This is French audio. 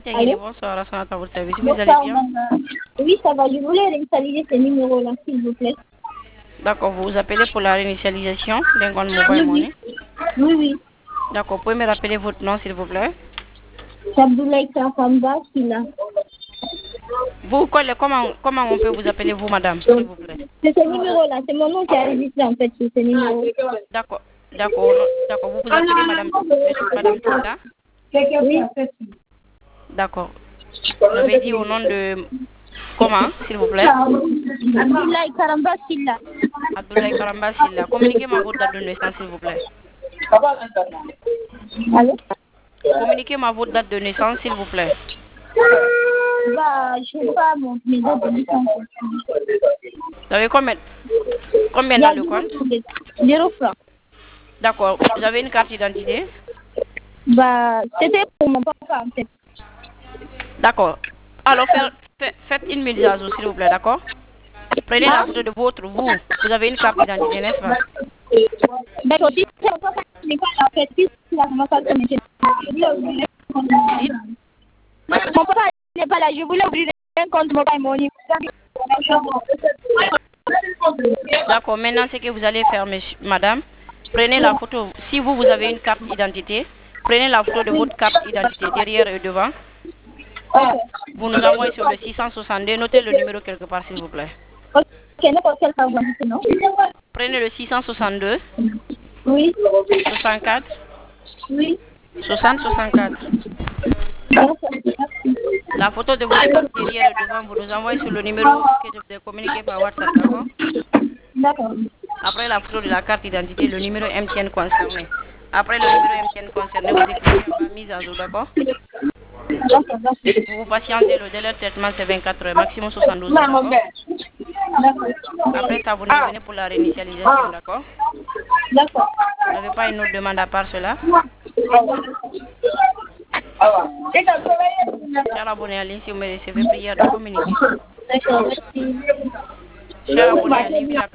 Allô? Bonsoir, à votre service. Vous allez Bonsoir, bien? madame. Oui, ça va. Je voulais réinitialiser ce numéro-là, s'il vous plaît. D'accord, vous vous appelez pour la réinitialisation d'un compte mobile Oui, oui. money. Oui, oui. D'accord, vous pouvez me rappeler votre nom, s'il vous plaît? C'est Abdoulaye Kafamba qui l'a. Vous, comment on peut vous appeler, vous, madame, s'il vous plaît? C'est ce numéro-là. C'est mon nom qui a enregistré, en fait, sur ce numéro. D'accord, d'accord. Vous vous appelez madame Tita? Oui. D'accord. Vous avez dit au nom de comment, s'il vous plaît? Abdoulaye Karamba Silla. Abdoulaye Karamba Silla. Communiquez-moi votre date de naissance, s'il vous plaît. Allô? Communiquez-moi votre date de naissance, s'il vous plaît. Bah, je sais pas mes dates de naissance. Vous avez combien Il y dans a le compte? 0 francs. D'accord. Vous avez une carte d'identité? Bah, c'était pour mon papa, en fait. D'accord. Alors, faites une mise à jour, s'il vous plaît, d'accord? Prenez la photo de vous. Vous avez une carte d'identité, n'est-ce pas? D'accord, si c'est mon papa qui n'est pas là, en fait, si c'est mon papa qui n'est pas là. Dites. Mon papa n'est pas là, je voulais ouvrir un compte mobile money. D'accord. Maintenant, ce que vous allez faire, madame, prenez la photo. Si vous avez une carte d'identité, prenez la photo de votre carte d'identité derrière et devant. Vous nous envoyez sur le 662. Notez le numéro quelque part, s'il vous plaît. Ok, n'importe quel carte d'identité, non? Prenez le 662, Oui. 64, Oui. 60, 64. La photo de votre carte derrière et devant, vous nous envoyez sur le numéro que je vous ai communiqué par WhatsApp, d'accord? D'accord. Après la photo de la carte d'identité, le numéro MTN concerné. Après le numéro MTN concerné, vous écrivez en bas mise à jour, d'accord? Vous patientez, le délai de traitement c'est 24 heures, maximum 72 heures, d'accord? Après ça, vous nous revenez pour la réinitialisation, d'accord? D'accord. Vous n'avez pas une autre demande à part cela? Cher abonné à ligne, si vous me recevez, prière de communiquer. D'accord, merci. Cher abonné à ligne,